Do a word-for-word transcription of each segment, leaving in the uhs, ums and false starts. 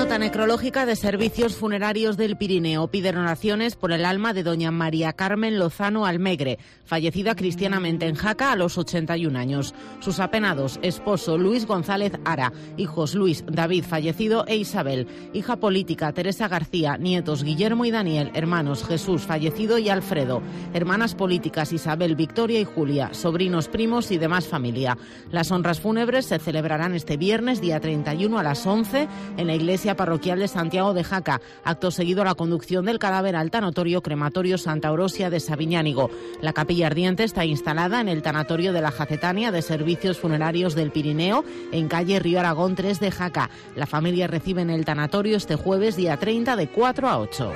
nota necrológica de Servicios Funerarios del Pirineo. Piden oraciones por el alma de doña María Carmen Lozano Almegre, fallecida cristianamente en Jaca a los ochenta y un años. Sus apenados, esposo Luis González Ara, hijos Luis, David, fallecido, e Isabel, hija política Teresa García, nietos Guillermo y Daniel, hermanos Jesús, fallecido, y Alfredo, hermanas políticas Isabel, Victoria y Julia, sobrinos, primos y demás familia. Las honras fúnebres se celebrarán este viernes, día treinta y uno, a las once, en la iglesia parroquial de Santiago de Jaca. Acto seguido, la conducción del cadáver al tanatorio crematorio Santa Orosia de Sabiñánigo. La capilla ardiente está instalada en el tanatorio de la Jacetania de Servicios Funerarios del Pirineo, en calle Río Aragón tres de Jaca. La familia recibe en el tanatorio este jueves, día treinta, de cuatro a ocho.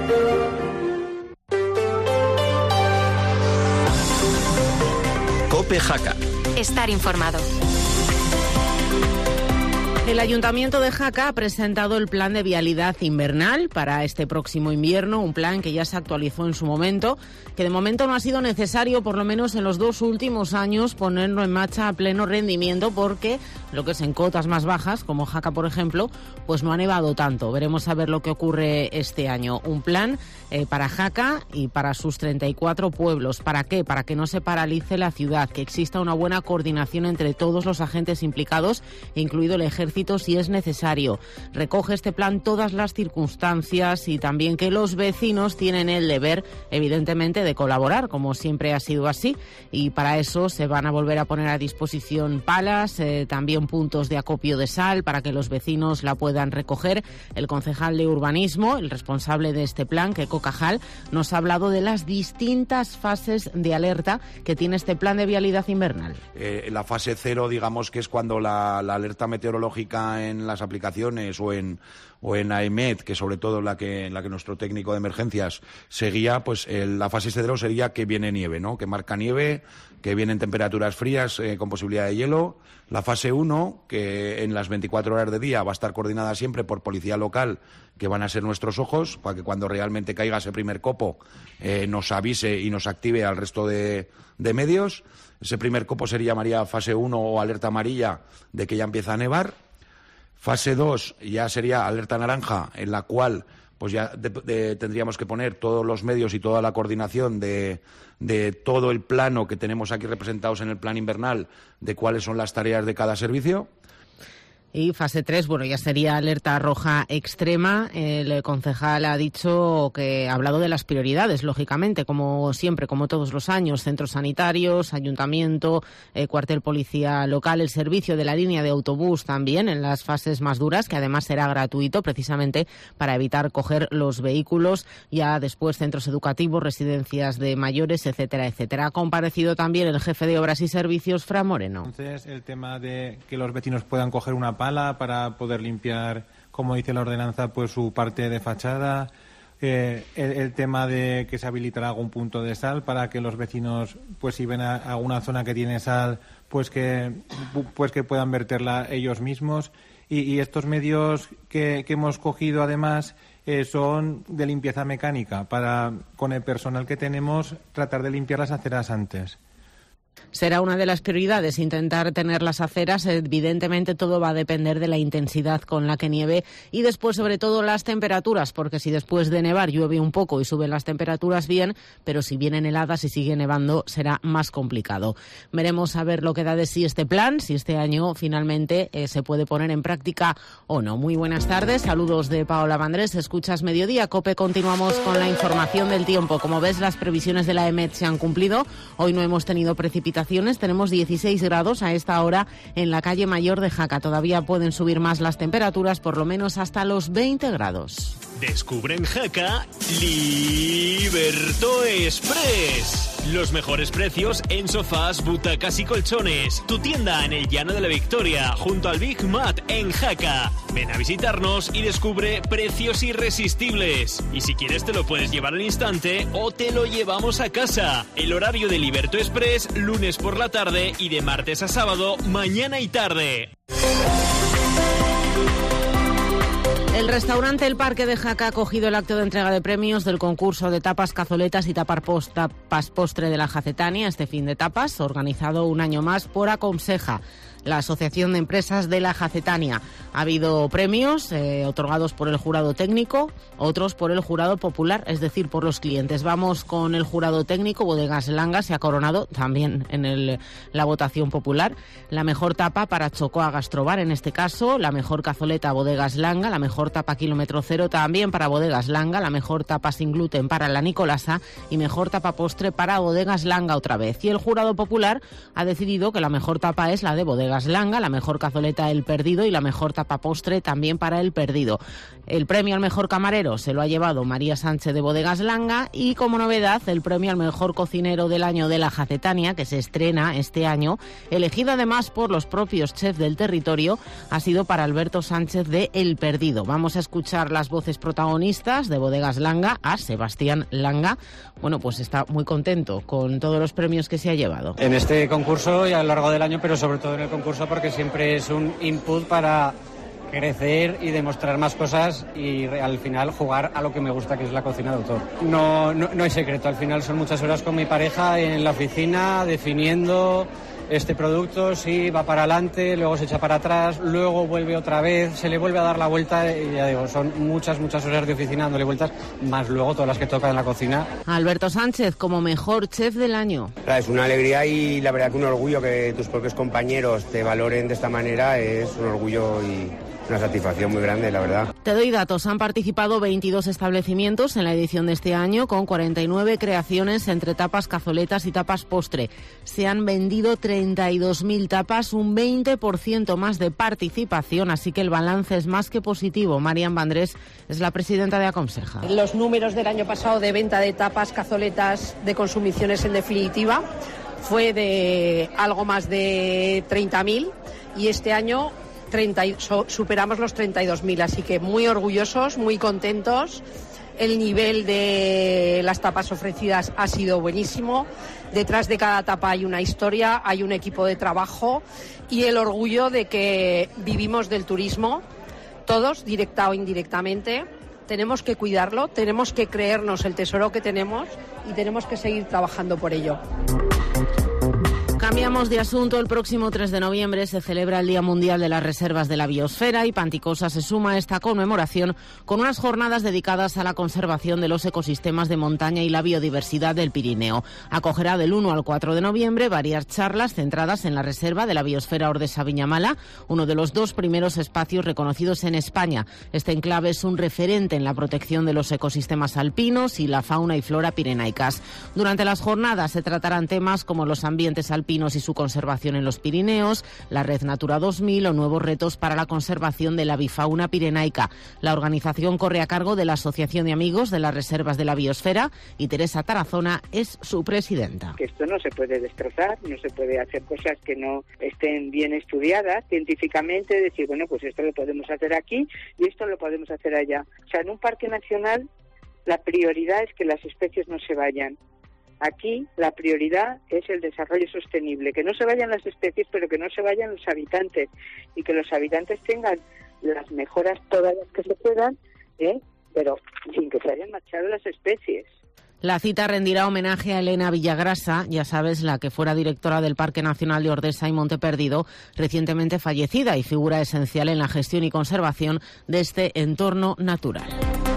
COPE Jaca. Estar informado. El Ayuntamiento de Jaca ha presentado el plan de vialidad invernal para este próximo invierno, un plan que ya se actualizó en su momento, que de momento no ha sido necesario, por lo menos en los dos últimos años, ponerlo en marcha a pleno rendimiento, porque lo que es en cotas más bajas, como Jaca por ejemplo, pues no ha nevado tanto. Veremos a ver lo que ocurre este año. Un plan eh, para Jaca y para sus treinta y cuatro pueblos. ¿Para qué? Para que no se paralice la ciudad, que exista una buena coordinación entre todos los agentes implicados, incluido el ejército, si es necesario. Recoge este plan todas las circunstancias y también que los vecinos tienen el deber, evidentemente, de colaborar, como siempre ha sido así, y para eso se van a volver a poner a disposición palas, eh, también puntos de acopio de sal para que los vecinos la puedan recoger. El concejal de urbanismo, el responsable de este plan, Keco Cajal, nos ha hablado de las distintas fases de alerta que tiene este plan de vialidad invernal. Eh, la fase cero, digamos, que es cuando la, la alerta meteorológica en las aplicaciones o en o en A E M E T, que sobre todo la que la que nuestro técnico de emergencias seguía, pues el, la fase cero sería que viene nieve, ¿no? Que marca nieve, que vienen temperaturas frías eh, con posibilidad de hielo. La fase uno, que en las veinticuatro horas de día va a estar coordinada siempre por policía local, que van a ser nuestros ojos, para que cuando realmente caiga ese primer copo eh, nos avise y nos active al resto de, de medios. Ese primer copo se llamaría fase uno o alerta amarilla, de que ya empieza a nevar. Fase dos ya sería alerta naranja, en la cual pues ya de, de, tendríamos que poner todos los medios y toda la coordinación de, de todo el plano que tenemos aquí representados en el plan invernal, de cuáles son las tareas de cada servicio. Y fase tres, bueno, ya sería alerta roja extrema. El concejal ha dicho que ha hablado de las prioridades, lógicamente, como siempre, como todos los años: centros sanitarios, ayuntamiento, eh, cuartel policía local, el servicio de la línea de autobús también en las fases más duras, que además será gratuito, precisamente para evitar coger los vehículos. Ya después centros educativos, residencias de mayores, etcétera, etcétera. Ha comparecido también el jefe de Obras y Servicios, Fran Moreno. Entonces, el tema de que los vecinos puedan coger una para poder limpiar, como dice la ordenanza, pues su parte de fachada, eh, el, el tema de que se habilitará algún punto de sal para que los vecinos, pues si ven a alguna zona que tiene sal, pues que pues que puedan verterla ellos mismos. Y, y estos medios que, que hemos cogido, además, eh, son de limpieza mecánica, para, con el personal que tenemos, tratar de limpiar las aceras antes. Será una de las prioridades, intentar tener las aceras. Evidentemente todo va a depender de la intensidad con la que nieve y después, sobre todo, las temperaturas, porque si después de nevar llueve un poco y suben las temperaturas, bien, pero si vienen heladas y sigue nevando será más complicado. Veremos a ver lo que da de sí este plan, si este año finalmente eh, se puede poner en práctica o no. Muy buenas tardes, saludos de Paola Vandrés, escuchas Mediodía COPE. Continuamos con la información del tiempo. Como ves, las previsiones de la E M E T se han cumplido. Hoy no hemos tenido precipitaciones. Tenemos dieciséis grados a esta hora en la calle Mayor de Jaca. Todavía pueden subir más las temperaturas, por lo menos hasta los veinte grados. Descubre en Jaca Liberto Express. Los mejores precios en sofás, butacas y colchones. Tu tienda en el Llano de la Victoria, junto al Big Mat en Jaca. Ven a visitarnos y descubre precios irresistibles. Y si quieres te lo puedes llevar al instante o te lo llevamos a casa. El horario de Liberto Express, lunes por la tarde y de martes a sábado, mañana y tarde. El restaurante El Parque de Jaca ha acogido el acto de entrega de premios del concurso de tapas, cazoletas y tapar post, tapas postre de la Jacetania, este fin de tapas, organizado un año más por Aconseja. la Asociación de Empresas de la Jacetania. Ha habido premios eh, otorgados por el jurado técnico, otros por el jurado popular, es decir, por los clientes. Vamos con el jurado técnico. Bodegas Langa se ha coronado también en el, la votación popular. La mejor tapa para Chocoa Gastrobar, en este caso, la mejor cazoleta Bodegas Langa, la mejor tapa kilómetro cero también para Bodegas Langa, la mejor tapa sin gluten para la Nicolasa y mejor tapa postre para Bodegas Langa otra vez. Y el jurado popular ha decidido que la mejor tapa es la de Bodegas Langa, la mejor cazoleta El Perdido y la mejor tapa postre también para El Perdido. El premio al mejor camarero se lo ha llevado María Sánchez de Bodegas Langa y, como novedad, el premio al mejor cocinero del año de la Jacetania, que se estrena este año, elegido además por los propios chefs del territorio, ha sido para Alberto Sánchez de El Perdido. Vamos a escuchar las voces protagonistas de Bodegas Langa, a Sebastián Langa. Bueno, pues está muy contento con todos los premios que se ha llevado. En este concurso y a lo largo del año, pero sobre todo en el concurso porque siempre es un input para crecer y demostrar más cosas y al final jugar a lo que me gusta, que es la cocina de autor. No, no, no hay secreto, al final son muchas horas con mi pareja en la oficina definiendo este producto, sí, va para adelante, luego se echa para atrás, luego vuelve otra vez, se le vuelve a dar la vuelta y ya digo, son muchas, muchas horas de oficina dándole vueltas, más luego todas las que tocan en la cocina. Alberto Sánchez como mejor chef del año. Es una alegría y la verdad que un orgullo que tus propios compañeros te valoren de esta manera, es un orgullo y una satisfacción muy grande, la verdad. Te doy datos. Han participado veintidós establecimientos en la edición de este año, con cuarenta y nueve creaciones entre tapas, cazoletas y tapas postre. Se han vendido treinta y dos mil tapas, un veinte por ciento más de participación, así que el balance es más que positivo. Marian Vandrés es la presidenta de Aconseja. Los números del año pasado de venta de tapas, cazoletas, de consumiciones en definitiva, fue de algo más de treinta mil y este año treinta, superamos los treinta y dos mil, así que muy orgullosos, muy contentos. El nivel de las tapas ofrecidas ha sido buenísimo. Detrás de cada tapa hay una historia, hay un equipo de trabajo y el orgullo de que vivimos del turismo, todos, directa o indirectamente. Tenemos que cuidarlo, tenemos que creernos el tesoro que tenemos y tenemos que seguir trabajando por ello. Cambiamos de asunto. El próximo tres de noviembre se celebra el Día Mundial de las Reservas de la Biosfera y Panticosa se suma a esta conmemoración con unas jornadas dedicadas a la conservación de los ecosistemas de montaña y la biodiversidad del Pirineo. Acogerá del uno al cuatro de noviembre varias charlas centradas en la Reserva de la Biosfera Ordesa-Viñamala, uno de los dos primeros espacios reconocidos en España. Este enclave es un referente en la protección de los ecosistemas alpinos y la fauna y flora pirenaicas. Durante las jornadas se tratarán temas como los ambientes alpinos y su conservación en los Pirineos, la Red Natura dos mil o nuevos retos para la conservación de la bifauna pirenaica. La organización corre a cargo de la Asociación de Amigos de las Reservas de la Biosfera y Teresa Tarazona es su presidenta. Que esto no se puede destrozar, no se puede hacer cosas que no estén bien estudiadas científicamente, decir, bueno, pues esto lo podemos hacer aquí y esto lo podemos hacer allá. O sea, en un parque nacional la prioridad es que las especies no se vayan. Aquí la prioridad es el desarrollo sostenible, que no se vayan las especies, pero que no se vayan los habitantes y que los habitantes tengan las mejoras todas las que se puedan, ¿eh? pero sin que se hayan marchado las especies. La cita rendirá homenaje a Elena Villagrasa, ya sabes, la que fuera directora del Parque Nacional de Ordesa y Monte Perdido, recientemente fallecida y figura esencial en la gestión y conservación de este entorno natural.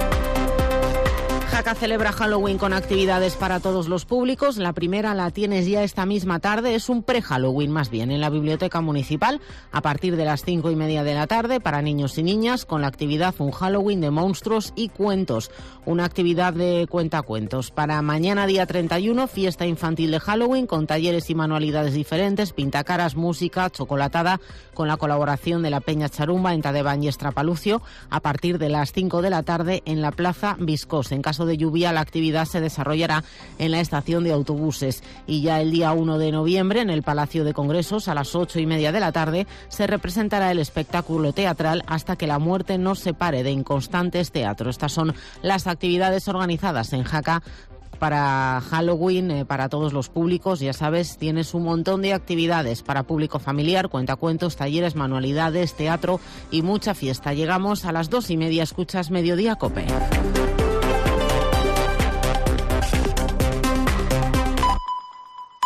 Jaca celebra Halloween con actividades para todos los públicos. La primera la tienes ya esta misma tarde, es un pre-Halloween más bien, en la Biblioteca Municipal, a partir de las cinco y media de la tarde, para niños y niñas, con la actividad Un Halloween de monstruos y cuentos, una actividad de cuentacuentos. Para mañana, día treinta y uno, fiesta infantil de Halloween, con talleres y manualidades diferentes, pintacaras, música, chocolatada, con la colaboración de la Peña Charumba en Tadeván y Estrapalucio, a partir de las cinco de la tarde en la Plaza Viscós. En caso de lluvia, la actividad se desarrollará en la estación de autobuses. Y ya el día uno de noviembre, en el Palacio de Congresos, a las ocho y media de la tarde, se representará el espectáculo teatral Hasta que la muerte nos separe, de Inconstantes Teatro. Estas son las actividades organizadas en Jaca para Halloween, eh, para todos los públicos. Ya sabes, tienes un montón de actividades para público familiar, cuentacuentos, talleres, manualidades, teatro y mucha fiesta. Llegamos a las dos y media, escuchas Mediodía COPE.